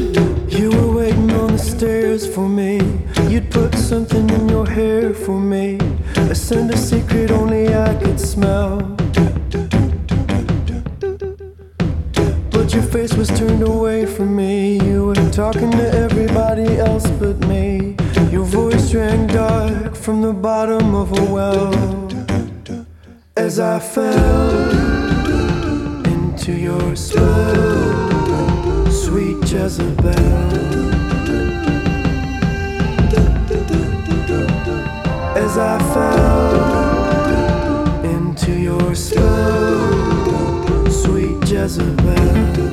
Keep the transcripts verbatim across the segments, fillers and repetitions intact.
You were waiting on the stairs for me. You'd put something in your hair for me. I sent a secret only I could smell. But your face was turned away from me. You were talking to everybody else but me. Your voice rang dark from the bottom of a well. As I fell into your spell, sweet Jezebel. As I fell into your spell, sweet Jezebel.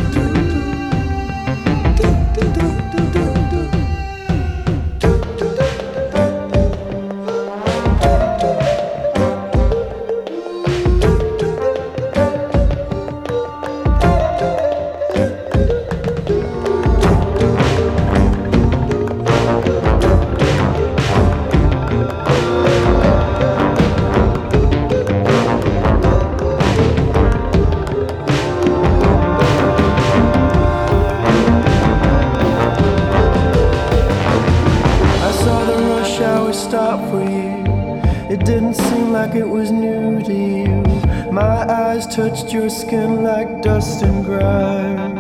Stop for you. It didn't seem like it was new to you. My eyes touched your skin like dust and grime.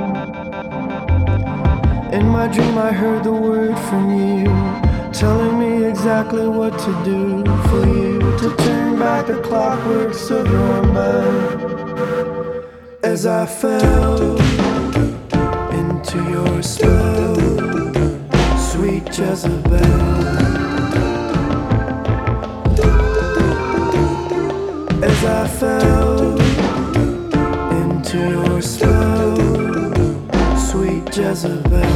In my dream I heard the word from you, telling me exactly what to do for you, to turn back the clockworks of your mind. As I fell into your spell, sweet Jezebel. As I fell into your spell, sweet Jezebel.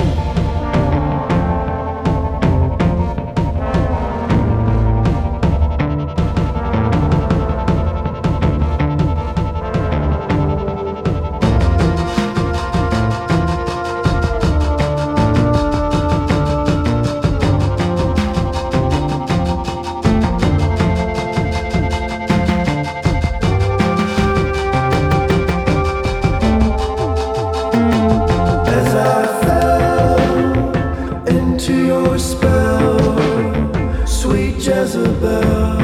To your spell, sweet Jezebel.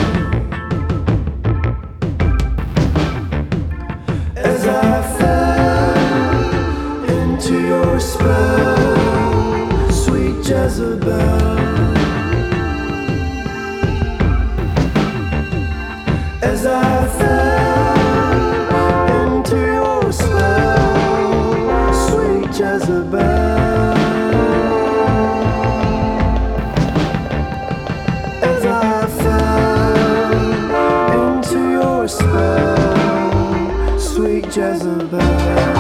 As I fell into your spell, sweet Jezebel. As I fell into your spell, sweet Jezebel. Spell, sweet Jezebel.